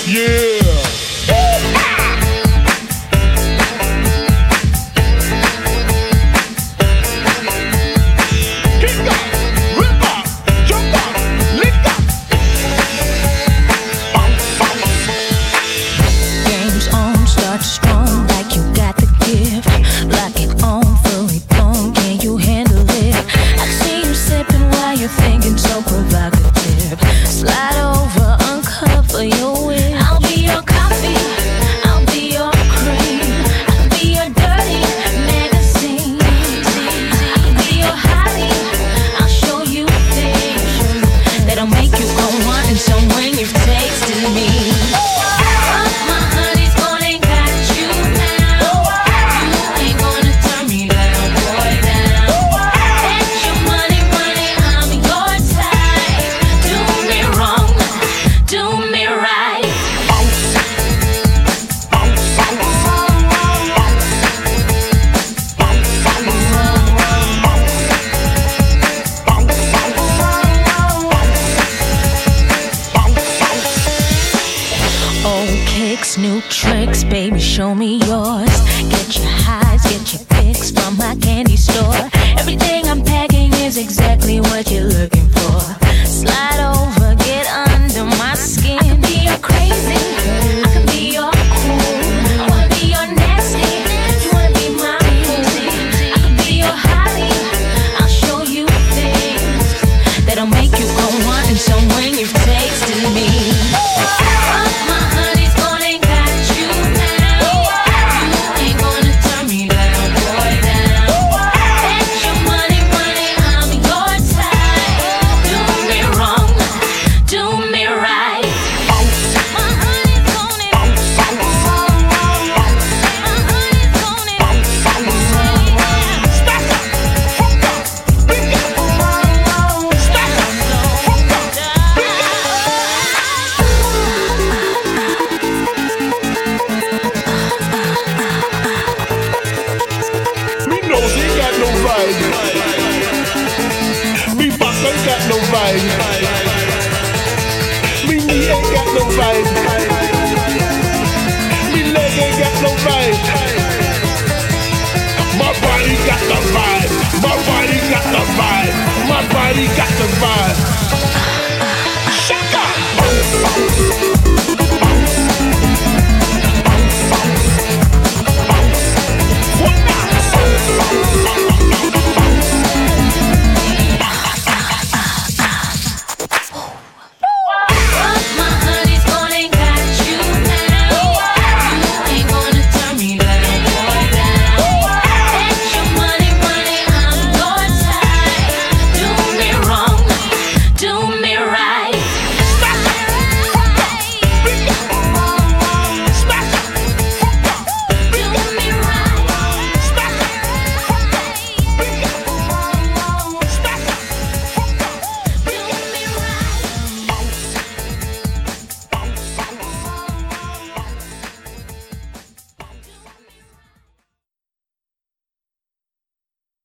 Yeah. Kick up, rip up, jump up, lick up. Games on, start strong like you got the gift. Lock it on, fully blown, can you handle it? I see you sipping while you're thinking so provocative. Slide over, uncover your wig. I'll be your coffee, I'll be your cream, I'll be your dirty magazine. I'll be your Holly, I'll show you things that'll make you go wanting some when you've tasted me. My honey's gonna got you now. You ain't gonna turn me down, boy, down. Bet your money, I'm your type. Do me wrong, do me right. Old kicks, new tricks, baby, show me yours. Get your highs, get your kicks from my candy store. Everything I'm packing is exactly what you're looking for. Slide over, get under my skin. I can be your crazy, I can be your cool. I wanna be your nasty, you wanna be my booty. I can be your Holly, I'll show you things that'll make you go wanting some when you've tasted me. My honey's gonna got you now. You ain't gonna turn me down, boy, down. Bet your money, I'm your type. Do me wrong, do me right. My honey's gonna, my honey's gonna, Stack up, hook up, big up. Stack up, hook up, big up. Me nose ain't got no vibe. Me back ain't got no vibe. Me knee ain't got no vibe. Me leg ain't got no vibe. My body got the vibe. My body got the vibe. My body got the vibe.